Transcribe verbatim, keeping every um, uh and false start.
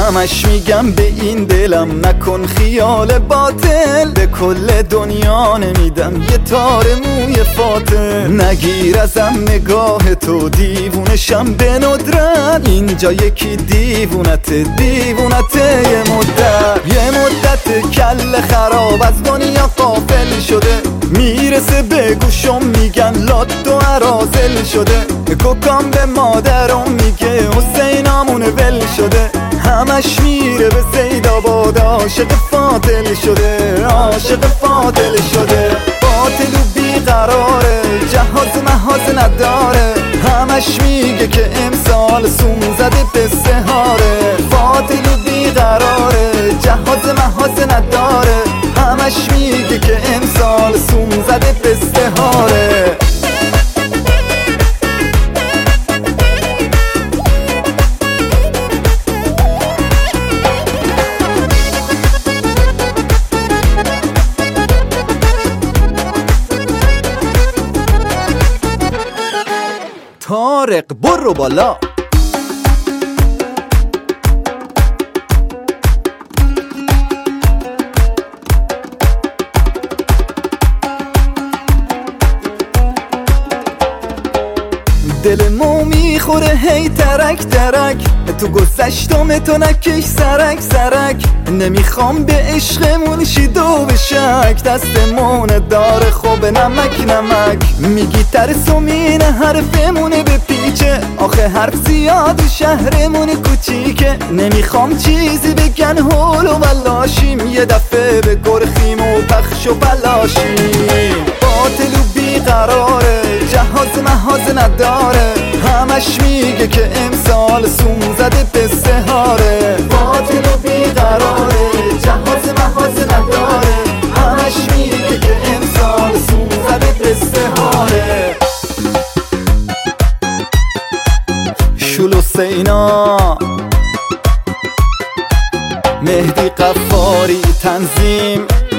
همش میگم به این دلم نکن خیال باطل، به کل دنیا نمیدم یه تار موی فاطل. نگیر ازم نگاه تو دیوونشم به ندرت، اینجا یکی دیوونته دیوونته یه مدت. یه مدت کل خراب از دنیا غافل شده، میرسه به گوشم میگن لات و عرازل شده. کوکام به مادرم میگه حسینامون ول شده، همش میره به سیدآباد عاشق فاطل شده، عاشق فاطل شده. باطل و بیقراره جهاز محاز نداره، همش میگه که امسال سوم زده به سهاره. باطل و بیقراره جهاز محاز نداره، همش میگه که امسال سوم زده به سهاره. طارق برو بالا. دل مو میخوره هی ترک ترک، تو گذشتم تو نکش سرک سرک. نمیخوام به عشقمون شیدو به شک، دستمون داره خوب نمک نمک. میگی ترسم این حرفمونه به پیچه، آخه حرف زیاد شهرمون کوچیکه. نمیخوام چیزی بگن هول و بلاشیم، یه دفعه به گرخیم و پخش و بلاشیم. باطل و بیقراره جهاز محاز نداره، همش میگه که امسال سوم زده به سهاره. باطل و بیقراره جهاز محاز نداره، همش میگه که امسال سوم زده به سهاره. شلو سینا مهدی قفاری تنظیم.